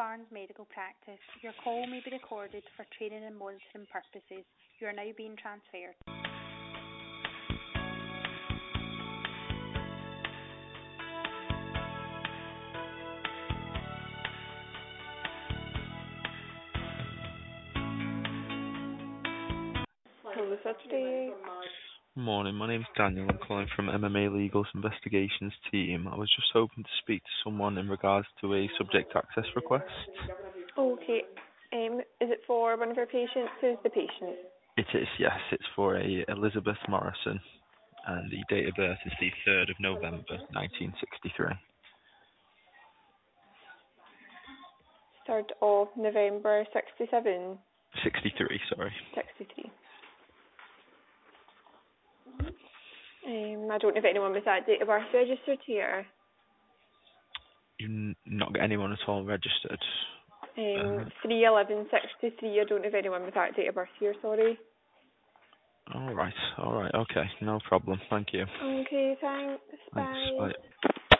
Barnes Medical Practice. Your call may be recorded for training and monitoring purposes. You are now being transferred. Hello, Saturday. Morning, my name's Daniel. I'm calling from MMA Legal's Investigations team. I was just hoping to speak to someone in regards to a subject access request. Okay. Is it for one of our patients? Who's the patient? It is, yes. It's for a Elizabeth Morrison, and the date of birth is the 3rd of November, 1963. 3rd of November, 67? 63, sorry. 63. I don't know if anyone with that date of birth registered here. You've not got anyone at all registered? 3/11/63. I don't know if anyone with that date of birth here, sorry. All right, okay, no problem. Thank you. Okay, thanks. Thanks, Bye. bye.